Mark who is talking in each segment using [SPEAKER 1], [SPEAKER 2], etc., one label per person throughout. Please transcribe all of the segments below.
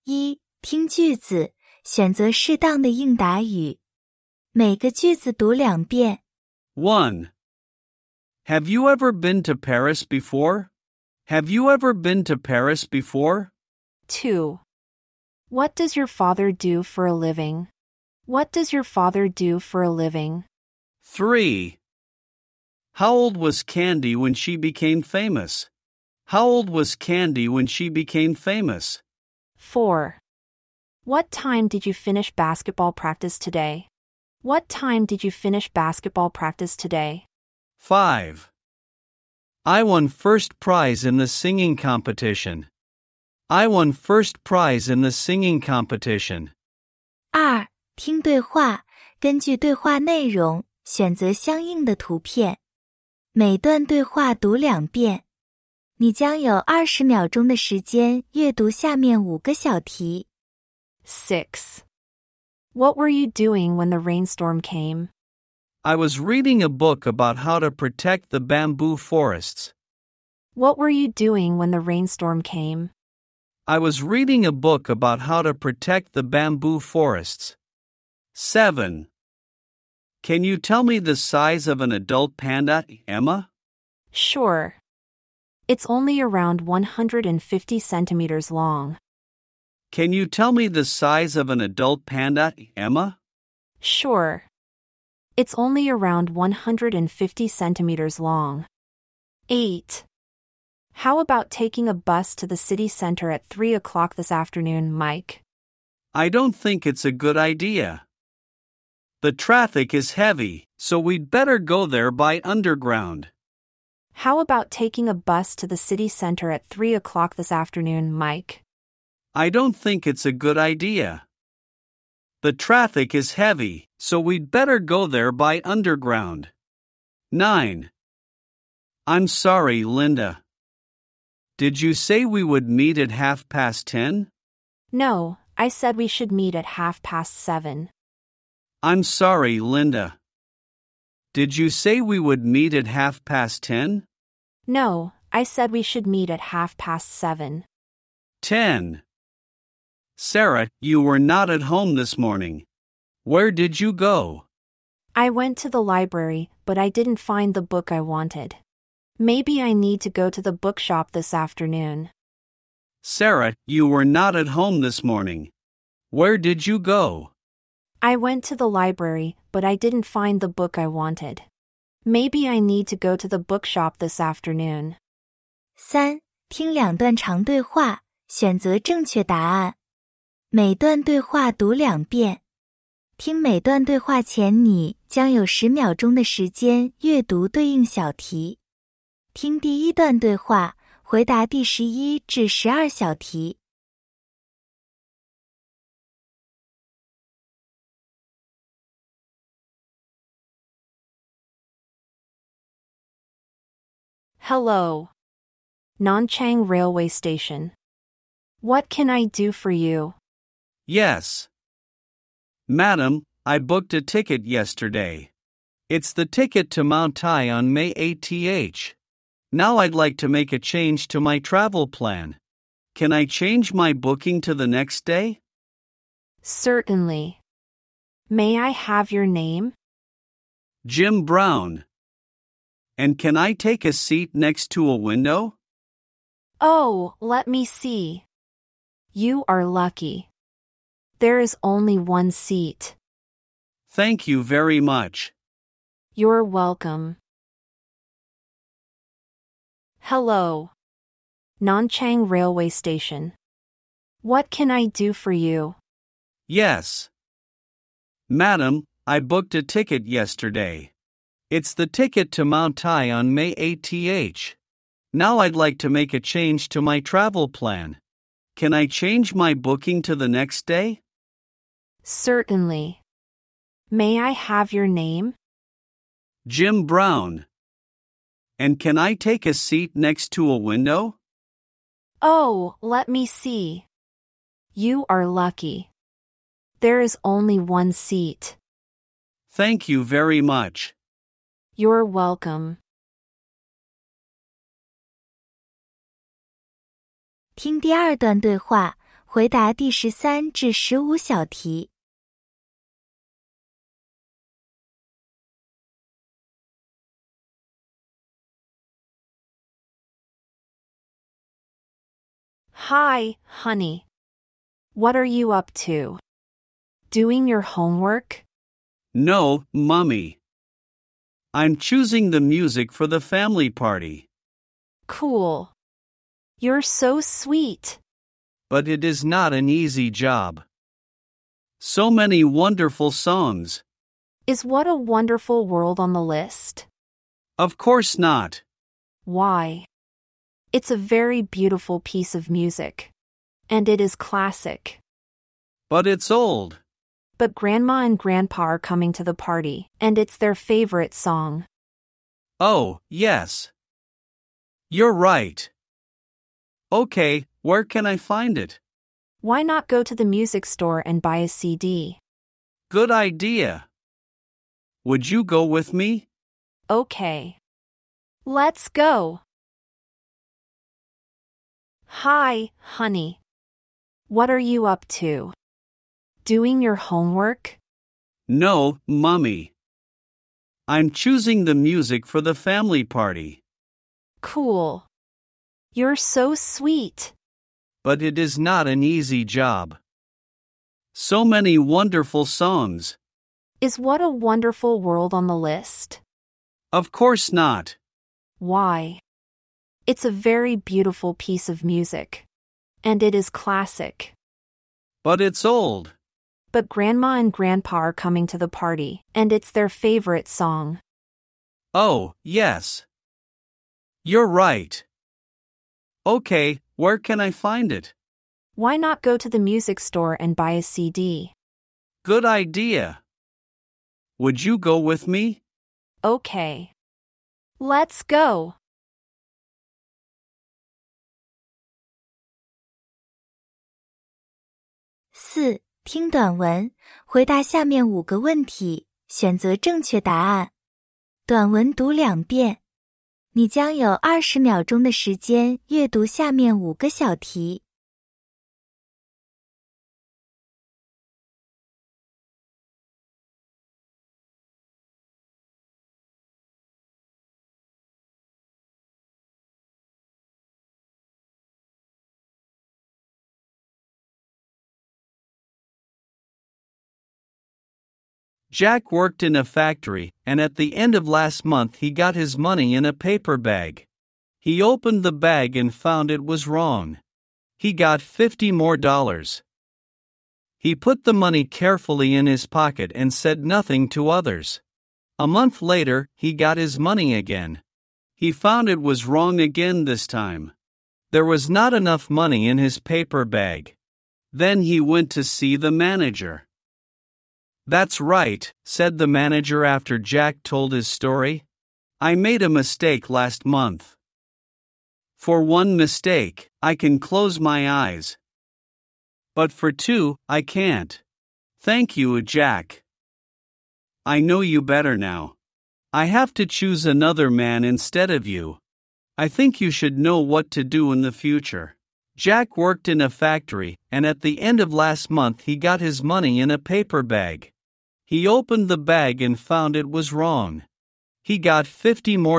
[SPEAKER 1] 一、听句子，选择适当的应答语。每个句子读2遍。
[SPEAKER 2] 1. Have you ever been to Paris before? Have you ever been to Paris before?
[SPEAKER 3] 2. What does your father do for a living? What does your father do for a living?
[SPEAKER 2] 3. How old was Candy when she became famous? How old was Candy when she became famous?
[SPEAKER 3] 4. What time did you finish basketball practice today? What time did you finish basketball practice today?
[SPEAKER 2] 5. I won first prize in the singing competition. I won first prize in the singing competition.
[SPEAKER 1] 2. 听对话，根据对话内容，选择相应的图片。每段对话读2遍。你将有20秒钟的时间阅读下面5个小题。
[SPEAKER 3] 6. What were you doing when the rainstorm came?
[SPEAKER 2] I was reading a book about how to protect the bamboo forests.
[SPEAKER 3] What were you doing when the rainstorm came?
[SPEAKER 2] I was reading a book about how to protect the bamboo forests. 7. Can you tell me the size of an adult panda, Emma?
[SPEAKER 3] Sure. It's only around 150 centimeters long.
[SPEAKER 2] Can you tell me the size of an adult panda, Emma?
[SPEAKER 3] Sure. It's only around 150 centimeters long. 8. How about taking a bus to the city center at 3 o'clock this afternoon, Mike?
[SPEAKER 2] I don't think it's a good idea. The traffic is heavy, so we'd better go there by underground.
[SPEAKER 3] How about taking a bus to the city center at 3 o'clock this afternoon, Mike?
[SPEAKER 2] I don't think it's a good idea. The traffic is heavy, so we'd better go there by underground. 9. I'm sorry, Linda. Did you say we would meet at 10:30?
[SPEAKER 3] No, I said we should meet at 7:30.
[SPEAKER 2] I'm sorry, Linda. Did you say we would meet at 10:30?
[SPEAKER 3] No, I said we should meet at 7:30.
[SPEAKER 2] 10. Sarah, you were not at home this morning. Where did you go?
[SPEAKER 3] I went to the library, but I didn't find the book I wanted. Maybe I need to go to the bookshop this afternoon.
[SPEAKER 2] Sarah, you were not at home this morning. Where did you go?
[SPEAKER 1] I went to the library, but I didn't find the book I wanted. Maybe I need to go to the bookshop this afternoon. 3. 听2段长对话，选择正确答案。每段对话读2遍。听每段对话前，你将有10秒钟的时间阅读对应小题。听第1段对话，回答第11至12小题。Hello. Nanchang Railway Station. What can I do for you?
[SPEAKER 2] Yes. Madam, I booked a ticket yesterday. It's the ticket to Mount Tai on May 8th. Now I'd like to make a change to my travel plan. Can I change my booking to the next day?
[SPEAKER 1] Certainly. May I have your name?
[SPEAKER 2] Jim Brown. And can I take a seat next to a window?
[SPEAKER 1] Oh, let me see. You are lucky. There is only one seat.
[SPEAKER 2] Thank you very much.
[SPEAKER 1] You're welcome. Hello. Nanchang Railway Station. What can I do for you?
[SPEAKER 2] Yes. Madam, I booked a ticket yesterday. It's the ticket to Mount Tai on May 8th. Now I'd like to make a change to my travel plan. Can I change my booking to the next day?
[SPEAKER 1] Certainly. May I have your name?
[SPEAKER 2] Jim Brown. And can I take a seat next to a window?
[SPEAKER 1] Oh, let me see. You are lucky. There is only one seat.
[SPEAKER 2] Thank you very much.
[SPEAKER 1] You're welcome. 听第2段对话，回回答第13至15小题。
[SPEAKER 3] Hi, honey. What are you up to? Doing your homework?
[SPEAKER 2] No, Mummy. I'm choosing the music for the family party.
[SPEAKER 3] Cool. You're so sweet.
[SPEAKER 2] But it is not an easy job. So many wonderful songs.
[SPEAKER 3] Is What a Wonderful World on the list?
[SPEAKER 2] Of course not.
[SPEAKER 3] Why? It's a very beautiful piece of music. And it is classic.
[SPEAKER 2] But it's old.
[SPEAKER 3] But Grandma and Grandpa are coming to the party, and it's their favorite song.
[SPEAKER 2] Oh, yes. You're right. Okay, where can I find it?
[SPEAKER 3] Why not go to the music store and buy a CD?
[SPEAKER 2] Good idea. Would you go with me?
[SPEAKER 3] Okay. Let's go. Hi, honey. What are you up to? Doing your homework?
[SPEAKER 2] No, Mummy. I'm choosing the music for the family party.
[SPEAKER 3] Cool. You're so sweet.
[SPEAKER 2] But it is not an easy job. So many wonderful songs.
[SPEAKER 3] Is What a Wonderful World on the list?
[SPEAKER 2] Of course not.
[SPEAKER 3] Why? It's a very beautiful piece of music. And it is classic.
[SPEAKER 2] But it's old.
[SPEAKER 3] But Grandma and Grandpa are coming to the party, and it's their favorite song.
[SPEAKER 2] Oh, yes. You're right. Okay, where can I find it?
[SPEAKER 3] Why not go to the music store and buy a CD?
[SPEAKER 2] Good idea. Would you go with me?
[SPEAKER 3] Okay. Let's go.
[SPEAKER 1] 4. 听短文，回答下面5个问题，选择正确答案。短文读2遍。你将有20秒钟的时间阅读下面5个小题。
[SPEAKER 2] Jack worked in a factory, and at the end of last month he got his money in a paper bag. He opened the bag and found it was wrong. He got $50 more. He put the money carefully in his pocket and said nothing to others. A month later, he got his money again. He found it was wrong again this time. There was not enough money in his paper bag. Then he went to see the manager. That's right, said the manager after Jack told his story. I made a mistake last month. For one mistake, I can close my eyes. But for two, I can't. Thank you, Jack. I know you better now. I have to choose another man instead of you. I think you should know what to do in the future. Jack worked in a factory, and at the end of last month he got his money in a paper bag. He opened the bag and found it was wrong. He got $50 more.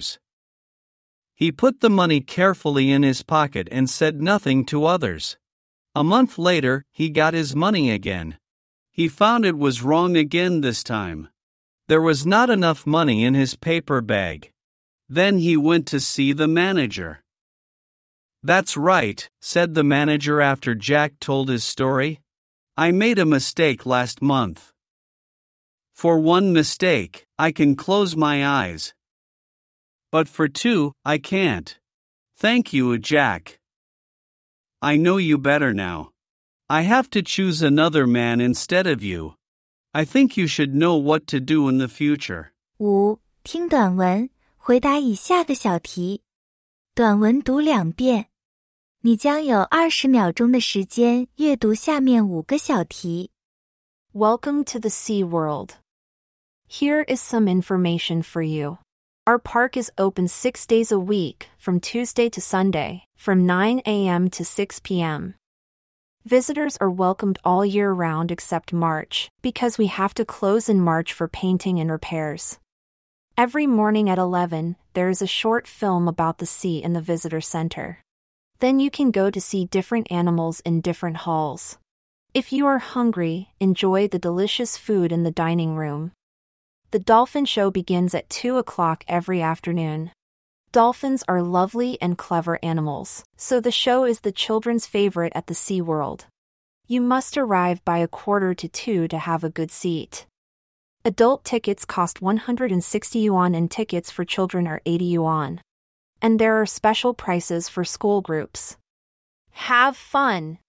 [SPEAKER 2] He put the money carefully in his pocket and said nothing to others. A month later, he got his money again. He found it was wrong again this time. There was not enough money in his paper bag. Then he went to see the manager. That's right, said the manager after Jack told his story. I made a mistake last month. For one mistake, I can close my eyes. But for two, I can't. Thank you, Jack. I know you better now. I have to choose another man instead of you. I think you should know what to do in the future.
[SPEAKER 1] 5. 听短文，回答以下的小题。短文读2遍。你将有20秒钟的时间阅读下面5个小题。
[SPEAKER 3] Welcome to the Sea World. Here is some information for you. Our park is open 6 days a week, from Tuesday to Sunday, from 9 a.m. to 6 p.m. Visitors are welcomed all year round except March, because we have to close in March for painting and repairs. Every morning at 11, there is a short film about the sea in the visitor center. Then you can go to see different animals in different halls. If you are hungry, enjoy the delicious food in the dining room. The dolphin show begins at 2 o'clock every afternoon. Dolphins are lovely and clever animals, so the show is the children's favorite at the SeaWorld. You must arrive by 1:45 to have a good seat. Adult tickets cost 160 yuan and tickets for children are 80 yuan. And there are special prices for school groups. Have fun!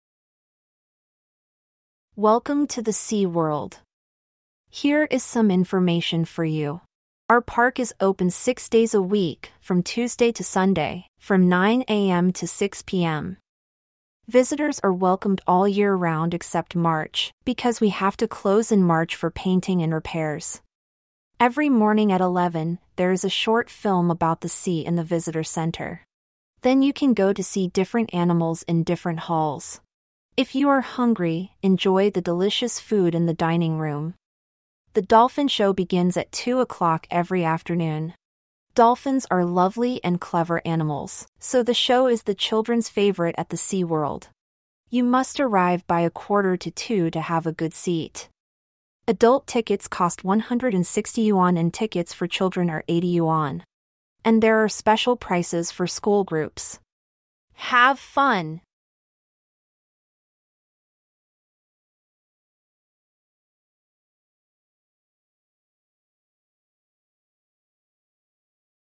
[SPEAKER 3] Welcome to the SeaWorld. Here is some information for you. Our park is open 6 days a week, from Tuesday to Sunday, from 9 a.m. to 6 p.m. Visitors are welcomed all year round except March, because we have to close in March for painting and repairs. Every morning at 11, there is a short film about the sea in the visitor center. Then you can go to see different animals in different halls. If you are hungry, enjoy the delicious food in the dining room. The dolphin show begins at 2 o'clock every afternoon. Dolphins are lovely and clever animals, so the show is the children's favorite at the SeaWorld. You must arrive by 1:45 to have a good seat. Adult tickets cost 160 yuan and tickets for children are 80 yuan. And there are special prices for school groups. Have fun!